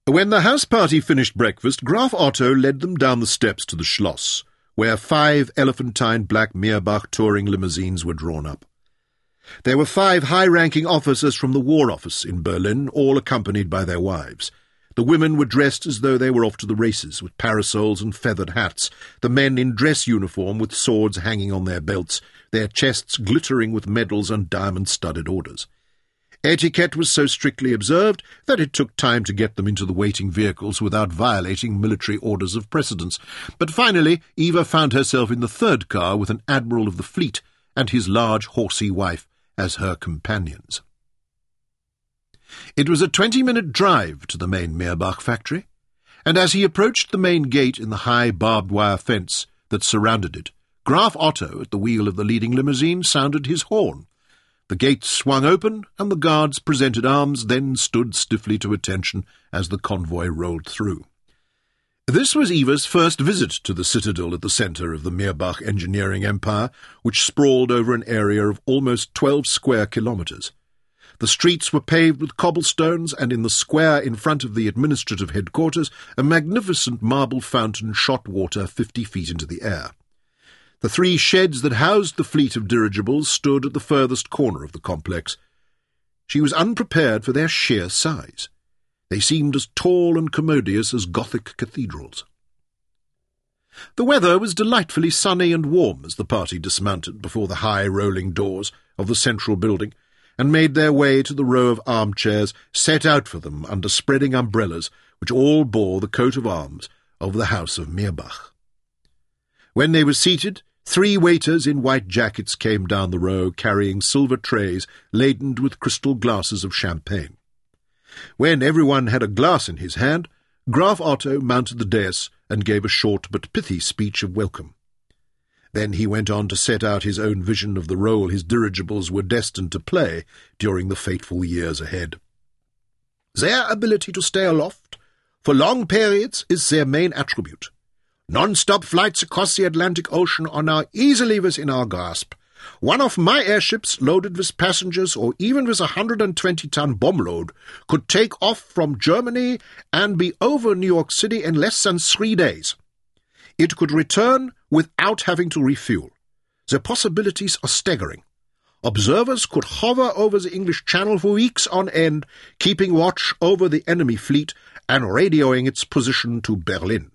When the house party finished breakfast, Graf Otto led them down the steps to the Schloss, where 5 elephantine black Meerbach touring limousines were drawn up. There were 5 high-ranking officers from the War Office in Berlin, all accompanied by their wives. The women were dressed as though they were off to the races, with parasols and feathered hats, the men in dress uniform with swords hanging on their belts, their chests glittering with medals and diamond-studded orders. Etiquette was so strictly observed that it took time to get them into the waiting vehicles without violating military orders of precedence, but finally Eva found herself in the 3rd car with an admiral of the fleet and his large, horsey wife as her companions. It was a 20-minute drive to the main Meerbach factory, and as he approached the main gate in the high barbed-wire fence that surrounded it, Graf Otto, at the wheel of the leading limousine, sounded his horn. The gate swung open, and the guards presented arms, then stood stiffly to attention as the convoy rolled through. This was Eva's first visit to the citadel at the centre of the Meerbach engineering empire, which sprawled over an area of almost 12 square kilometres. The streets were paved with cobblestones, and in the square in front of the administrative headquarters a magnificent marble fountain shot water 50 feet into the air. The 3 sheds that housed the fleet of dirigibles stood at the furthest corner of the complex. She was unprepared for their sheer size. They seemed as tall and commodious as Gothic cathedrals. The weather was delightfully sunny and warm as the party dismounted before the high rolling doors of the central building and made their way to the row of armchairs set out for them under spreading umbrellas which all bore the coat of arms of the House of Meerbach. When they were seated, 3 waiters in white jackets came down the row carrying silver trays laden with crystal glasses of champagne. When everyone had a glass in his hand, Graf Otto mounted the dais and gave a short but pithy speech of welcome. Then he went on to set out his own vision of the role his dirigibles were destined to play during the fateful years ahead. Their ability to stay aloft for long periods is their main attribute. Non-stop flights across the Atlantic Ocean are now easily within our grasp. One of my airships, loaded with passengers or even with a 120-ton bomb load, could take off from Germany and be over New York City in less than 3 days. It could return without having to refuel. The possibilities are staggering. Observers could hover over the English Channel for weeks on end, keeping watch over the enemy fleet and radioing its position to Berlin.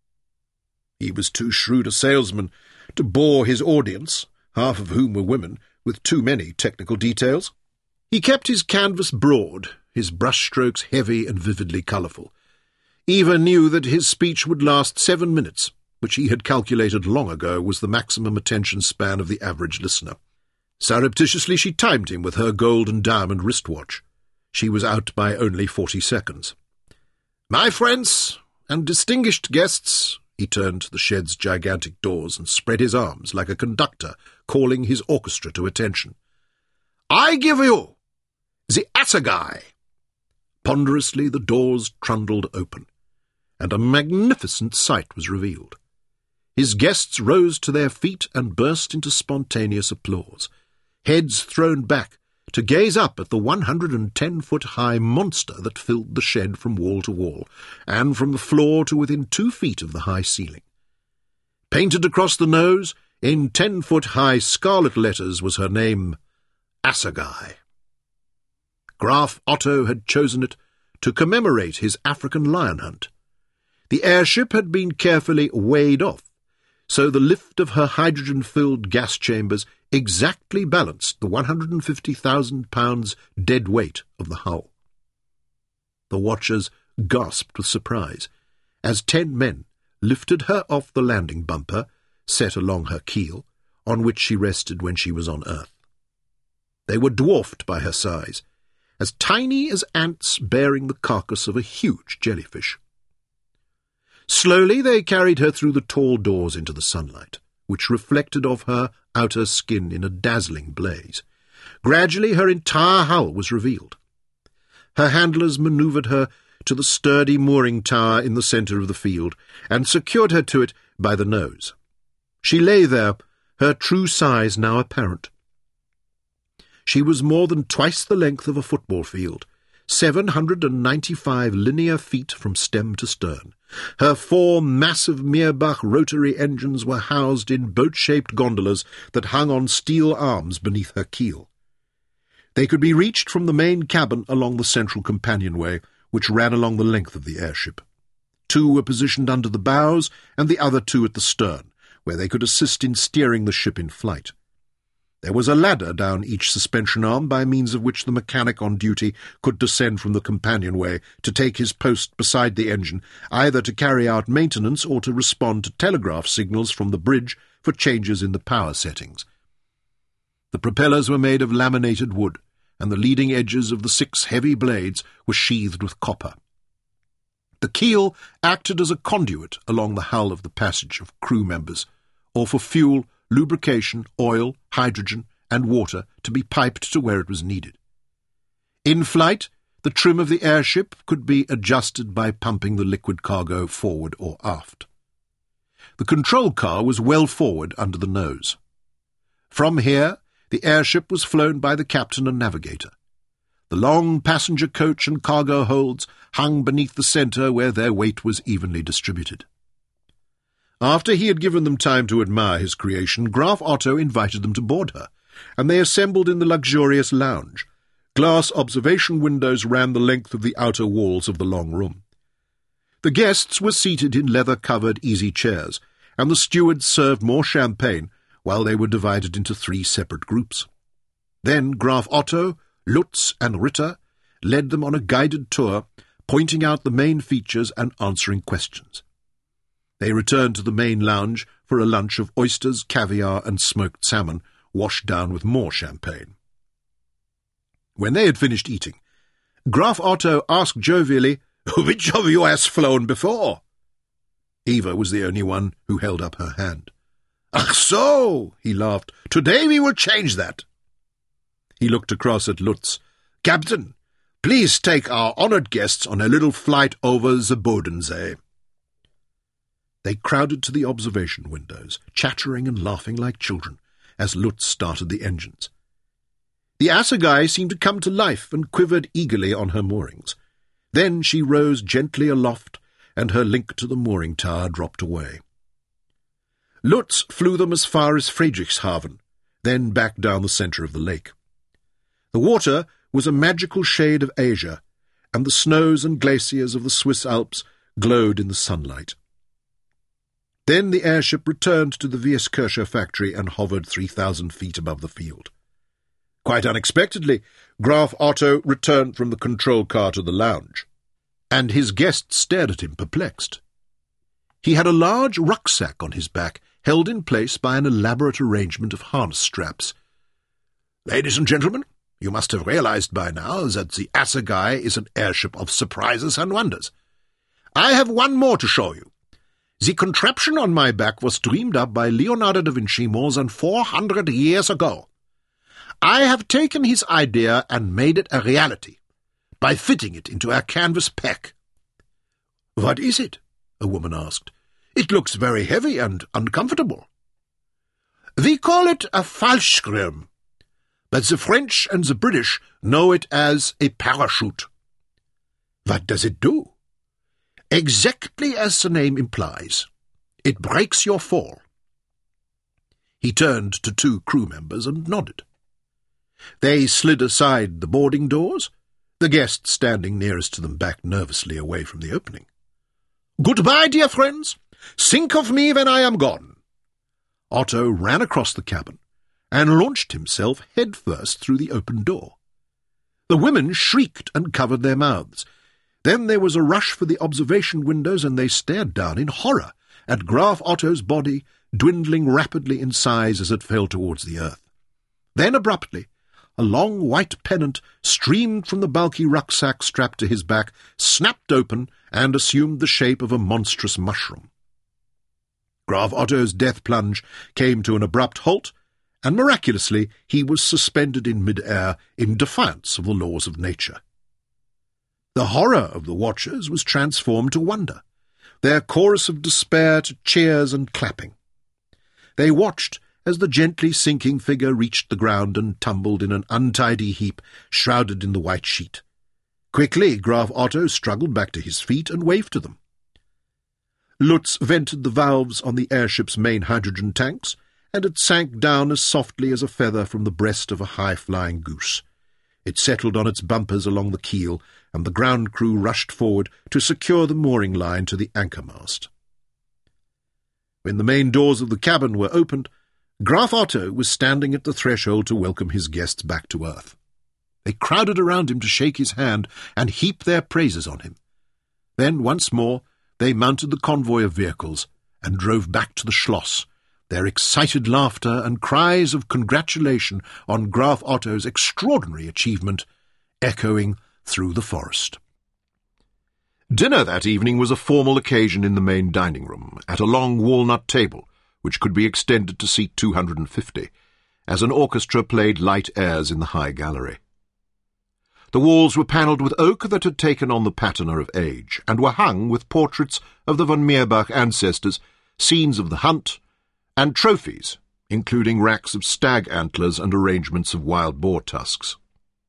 He was too shrewd a salesman to bore his audience, half of whom were women, with too many technical details. He kept his canvas broad, his brushstrokes heavy and vividly colourful. Eva knew that his speech would last 7 minutes, which he had calculated long ago was the maximum attention span of the average listener. Surreptitiously she timed him with her gold and diamond wristwatch. She was out by only 40 seconds. "My friends and distinguished guests," he turned to the shed's gigantic doors and spread his arms like a conductor calling his orchestra to attention. "I give you the Assegai." Ponderously the doors trundled open, and a magnificent sight was revealed. His guests rose to their feet and burst into spontaneous applause, heads thrown back to gaze up at the 110-foot-high monster that filled the shed from wall to wall, and from the floor to within 2 feet of the high ceiling. Painted across the nose, in 10-foot-high scarlet letters, was her name, Assegai. Graf Otto had chosen it to commemorate his African lion hunt. The airship had been carefully weighed off, so the lift of her hydrogen-filled gas chambers exactly balanced the 150,000 pounds dead weight of the hull. The watchers gasped with surprise as 10 men lifted her off the landing bumper, set along her keel, on which she rested when she was on Earth. They were dwarfed by her size, as tiny as ants bearing the carcass of a huge jellyfish. Slowly they carried her through the tall doors into the sunlight, which reflected off her outer skin in a dazzling blaze. Gradually her entire hull was revealed. Her handlers manoeuvred her to the sturdy mooring tower in the centre of the field, and secured her to it by the nose. She lay there, her true size now apparent. She was more than twice the length of a football field, 795 linear feet from stem to stern. Her 4 massive Meerbach rotary engines were housed in boat-shaped gondolas that hung on steel arms beneath her keel. They could be reached from the main cabin along the central companionway, which ran along the length of the airship. 2 were positioned under the bows, and the other 2 at the stern, where they could assist in steering the ship in flight. There was a ladder down each suspension arm by means of which the mechanic on duty could descend from the companionway to take his post beside the engine, either to carry out maintenance or to respond to telegraph signals from the bridge for changes in the power settings. The propellers were made of laminated wood, and the leading edges of the 6 heavy blades were sheathed with copper. The keel acted as a conduit along the hull of the passage of crew members, or for fuel, lubrication, oil, hydrogen, and water to be piped to where it was needed. In flight, the trim of the airship could be adjusted by pumping the liquid cargo forward or aft. The control car was well forward under the nose. From here, the airship was flown by the captain and navigator. The long passenger coach and cargo holds hung beneath the centre where their weight was evenly distributed. After he had given them time to admire his creation, Graf Otto invited them to board her, and they assembled in the luxurious lounge. Glass observation windows ran the length of the outer walls of the long room. The guests were seated in leather-covered easy chairs, and the stewards served more champagne while they were divided into 3 separate groups. Then Graf Otto, Lutz, and Ritter led them on a guided tour, pointing out the main features and answering questions. They returned to the main lounge for a lunch of oysters, caviar, and smoked salmon, washed down with more champagne. When they had finished eating, Graf Otto asked jovially, "Which of you has flown before?" Eva was the only one who held up her hand. "Ach so," he laughed. "Today we will change that." He looked across at Lutz. "Captain, please take our honoured guests on a little flight over the Bodensee." They crowded to the observation windows, chattering and laughing like children, as Lutz started the engines. The assegai seemed to come to life and quivered eagerly on her moorings. Then she rose gently aloft, and her link to the mooring tower dropped away. Lutz flew them as far as Friedrichshafen, then back down the centre of the lake. The water was a magical shade of azure, and the snows and glaciers of the Swiss Alps glowed in the sunlight. Then the airship returned to the Wieskircher factory and hovered 3,000 feet above the field. Quite unexpectedly, Graf Otto returned from the control car to the lounge, and his guests stared at him perplexed. He had a large rucksack on his back, held in place by an elaborate arrangement of harness straps. "Ladies and gentlemen, you must have realized by now that the assegai is an airship of surprises and wonders. I have one more to show you. The contraption on my back was dreamed up by Leonardo da Vinci more than 400 years ago. I have taken his idea and made it a reality, by fitting it into a canvas pack." "What is it?" a woman asked. "It looks very heavy and uncomfortable." "We call it a Fallschirm, but the French and the British know it as a parachute." "What does it do?" "Exactly as the name implies. It breaks your fall." He turned to 2 crew members and nodded. They slid aside the boarding doors, the guest standing nearest to them backed nervously away from the opening. "Goodbye, dear friends. Think of me when I am gone." Otto ran across the cabin and launched himself headfirst through the open door. The women shrieked and covered their mouths. Then there was a rush for the observation windows, and they stared down in horror at Graf Otto's body, dwindling rapidly in size as it fell towards the earth. Then, abruptly, a long white pennant streamed from the bulky rucksack strapped to his back, snapped open, and assumed the shape of a monstrous mushroom. Graf Otto's death plunge came to an abrupt halt, and miraculously he was suspended in mid-air in defiance of the laws of nature. The horror of the watchers was transformed to wonder, their chorus of despair to cheers and clapping. They watched as the gently sinking figure reached the ground and tumbled in an untidy heap shrouded in the white sheet. Quickly, Graf Otto struggled back to his feet and waved to them. Lutz vented the valves on the airship's main hydrogen tanks, and it sank down as softly as a feather from the breast of a high-flying goose. It settled on its bumpers along the keel, and the ground crew rushed forward to secure the mooring line to the anchor mast. When the main doors of the cabin were opened, Graf Otto was standing at the threshold to welcome his guests back to Earth. They crowded around him to shake his hand and heap their praises on him. Then, once more, they mounted the convoy of vehicles and drove back to the Schloss, their excited laughter and cries of congratulation on Graf Otto's extraordinary achievement echoing through the forest. Dinner that evening was a formal occasion in the main dining room, at a long walnut table, which could be extended to seat 250, as an orchestra played light airs in the high gallery. The walls were panelled with oak that had taken on the patina of age, and were hung with portraits of the von Meerbach ancestors, scenes of the hunt, and trophies, including racks of stag antlers and arrangements of wild boar tusks.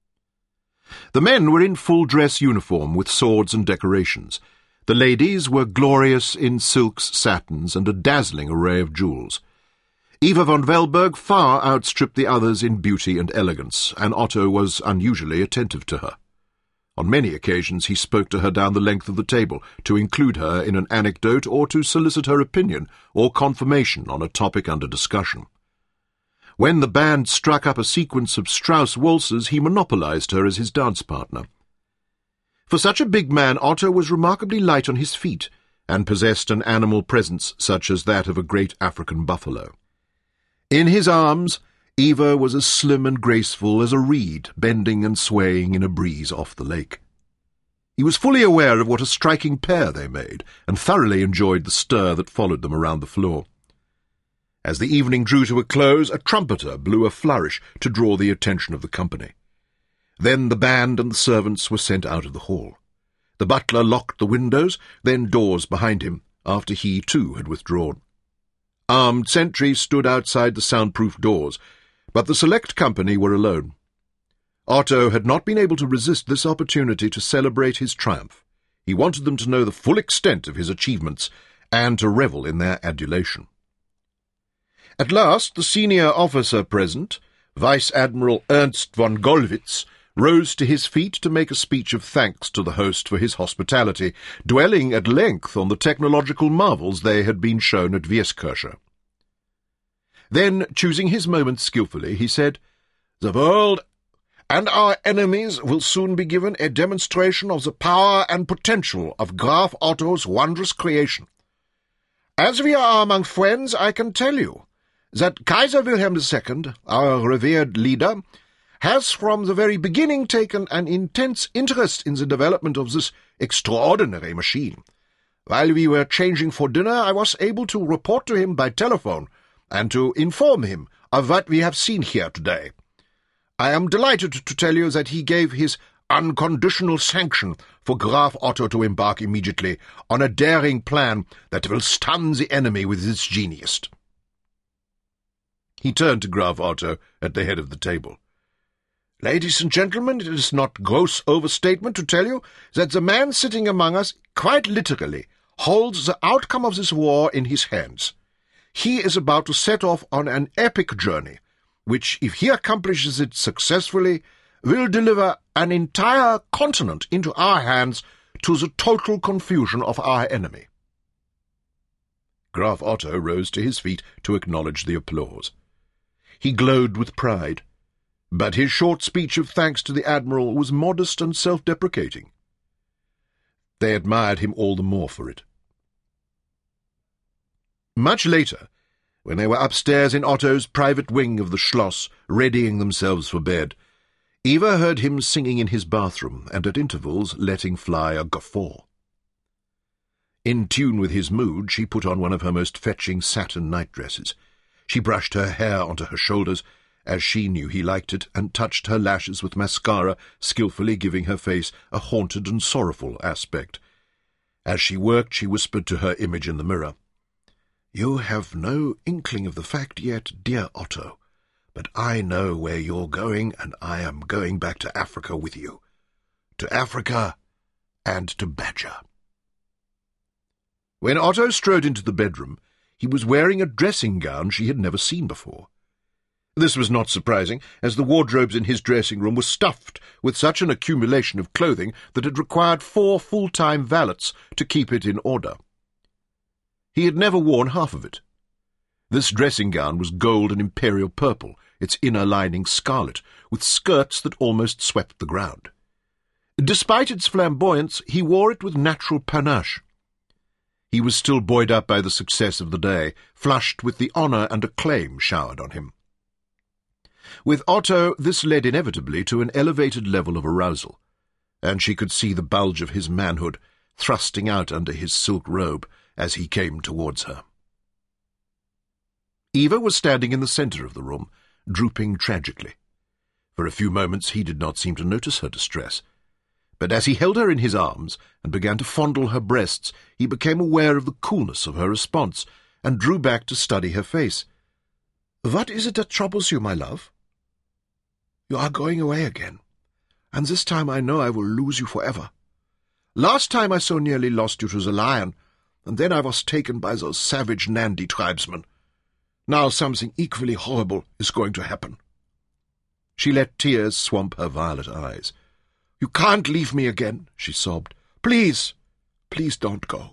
The men were in full-dress uniform with swords and decorations. The ladies were glorious in silks, satins, and a dazzling array of jewels. Eva von Velberg far outstripped the others in beauty and elegance, and Otto was unusually attentive to her. On many occasions he spoke to her down the length of the table, to include her in an anecdote or to solicit her opinion or confirmation on a topic under discussion. When the band struck up a sequence of Strauss waltzes, he monopolized her as his dance partner. For such a big man, Otto was remarkably light on his feet, and possessed an animal presence such as that of a great African buffalo. In his arms, Eva was as slim and graceful as a reed bending and swaying in a breeze off the lake. He was fully aware of what a striking pair they made, and thoroughly enjoyed the stir that followed them around the floor. As the evening drew to a close, a trumpeter blew a flourish to draw the attention of the company. Then the band and the servants were sent out of the hall. The butler locked the windows, then doors behind him, after he too had withdrawn. Armed sentries stood outside the soundproof doors, but the select company were alone. Otto had not been able to resist this opportunity to celebrate his triumph. He wanted them to know the full extent of his achievements, and to revel in their adulation. At last the senior officer present, Vice Admiral Ernst von Gollwitz, rose to his feet to make a speech of thanks to the host for his hospitality, dwelling at length on the technological marvels they had been shown at Wieskirche. Then, choosing his moments skilfully, he said, "The world and our enemies will soon be given a demonstration of the power and potential of Graf Otto's wondrous creation. As we are among friends, I can tell you that Kaiser Wilhelm II, our revered leader, has from the very beginning taken an intense interest in the development of this extraordinary machine. While we were changing for dinner, I was able to report to him by telephone and to inform him of what we have seen here today. I am delighted to tell you that he gave his unconditional sanction for Graf Otto to embark immediately on a daring plan that will stun the enemy with its genius." He turned to Graf Otto at the head of the table. "Ladies and gentlemen, it is not gross overstatement to tell you that the man sitting among us, quite literally, holds the outcome of this war in his hands. He is about to set off on an epic journey, which, if he accomplishes it successfully, will deliver an entire continent into our hands to the total confusion of our enemy." Graf Otto rose to his feet to acknowledge the applause. He glowed with pride, but his short speech of thanks to the Admiral was modest and self-deprecating. They admired him all the more for it. Much later, when they were upstairs in Otto's private wing of the Schloss, readying themselves for bed, Eva heard him singing in his bathroom, and at intervals letting fly a guffaw. In tune with his mood, she put on one of her most fetching satin nightdresses. She brushed her hair onto her shoulders, as she knew he liked it, and touched her lashes with mascara, skilfully giving her face a haunted and sorrowful aspect. As she worked, she whispered to her image in the mirror, "You have no inkling of the fact yet, dear Otto, but I know where you're going, and I am going back to Africa with you. to Africa, and to Badger. When Otto strode into the bedroom, he was wearing a dressing gown she had never seen before. This was not surprising, as the wardrobes in his dressing room were stuffed with such an accumulation of clothing that it required 4 full-time valets to keep it in order. He had never worn half of it. This dressing gown was gold and imperial purple, its inner lining scarlet, with skirts that almost swept the ground. Despite its flamboyance, he wore it with natural panache. He was still buoyed up by the success of the day, flushed with the honour and acclaim showered on him. With Otto, this led inevitably to an elevated level of arousal, and she could see the bulge of his manhood thrusting out under his silk robe as he came towards her. Eva was standing in the centre of the room, drooping tragically. For a few moments he did not seem to notice her distress, but as he held her in his arms and began to fondle her breasts, he became aware of the coolness of her response, and drew back to study her face. "What is it that troubles you, my love?" "You are going away again, and this time I know I will lose you forever. Last time I so nearly lost you to the lion, and then I was taken by those savage Nandi tribesmen. Now something equally horrible is going to happen." She let tears swamp her violet eyes. "You can't leave me again," she sobbed. "Please, please don't go."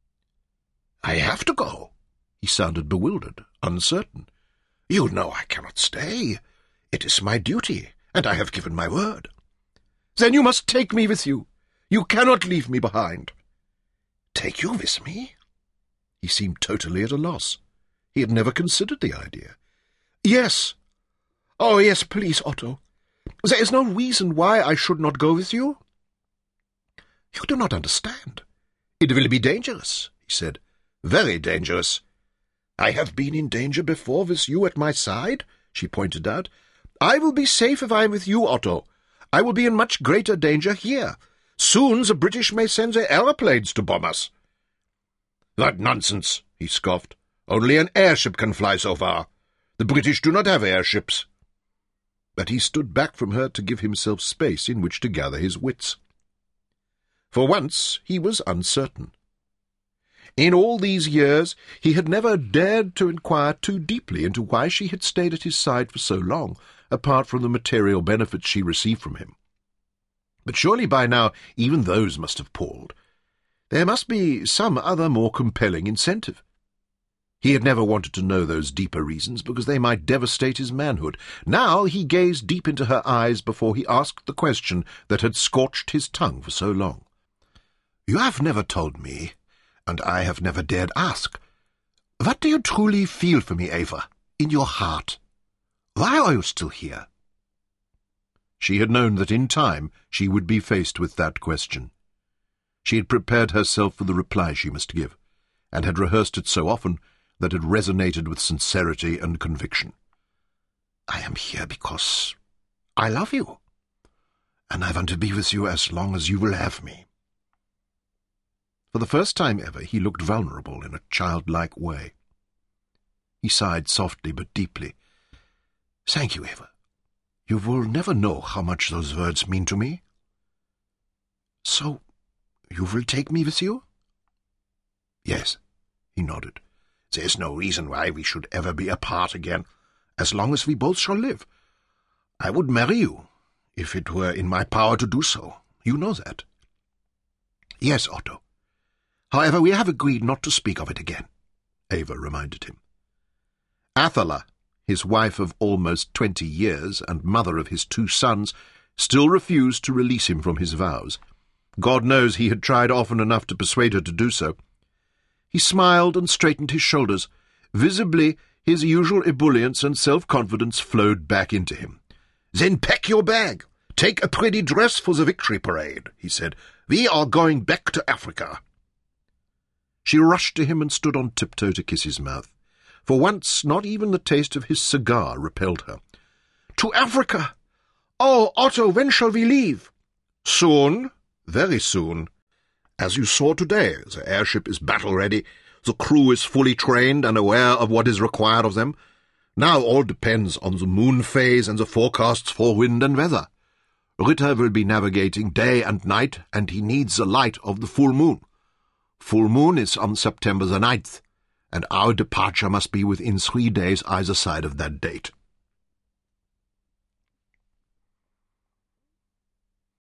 "I have to go." He sounded bewildered, uncertain. "You know I cannot stay. It is my duty, and I have given my word." "Then you must take me with you. You cannot leave me behind." "Take you with me?" He seemed totally at a loss. He had never considered the idea. "Yes. Oh, yes, please, Otto. There is no reason why I should not go with you." "You do not understand. It will be dangerous," he said. "Very dangerous." "I have been in danger before with you at my side," she pointed out. "I will be safe if I am with you, Otto. I will be in much greater danger here. Soon the British may send their aeroplanes to bomb us." "What nonsense," he scoffed. "Only an airship can fly so far. The British do not have airships." But he stood back from her to give himself space in which to gather his wits. For once he was uncertain. In all these years he had never dared to inquire too deeply into why she had stayed at his side for so long, apart from the material benefits she received from him. But surely by now even those must have palled. There must be some other more compelling incentive. He had never wanted to know those deeper reasons, because they might devastate his manhood. Now he gazed deep into her eyes before he asked the question that had scorched his tongue for so long. "You have never told me, and I have never dared ask. What do you truly feel for me, Eva, in your heart? Why are you still here?" She had known that in time she would be faced with that question. She had prepared herself for the reply she must give, and had rehearsed it so often that it resonated with sincerity and conviction. "I am here because I love you, and I want to be with you as long as you will have me." For the first time ever he looked vulnerable in a childlike way. He sighed softly but deeply. "Thank you, Eva. You will never know how much those words mean to me." "So, you will take me with you?" "Yes," he nodded. "There is no reason why we should ever be apart again, as long as we both shall live. I would marry you, if it were in my power to do so. You know that." "Yes, Otto. However, we have agreed not to speak of it again," Eva reminded him. Athala, his wife of almost 20 years and mother of his 2 sons, still refused to release him from his vows. God knows he had tried often enough to persuade her to do so. He smiled and straightened his shoulders. Visibly, his usual ebullience and self-confidence flowed back into him. "Then pack your bag. Take a pretty dress for the victory parade," he said. "We are going back to Africa." She rushed to him and stood on tiptoe to kiss his mouth. For once, not even the taste of his cigar repelled her. "To Africa! Oh, Otto, when shall we leave?" "Soon, very soon. As you saw today, the airship is battle-ready, the crew is fully trained and aware of what is required of them. Now all depends on the moon phase and the forecasts for wind and weather. Ritter will be navigating day and night, and he needs the light of the full moon. Full moon is on September the 9th, and our departure must be within 3 days either side of that date.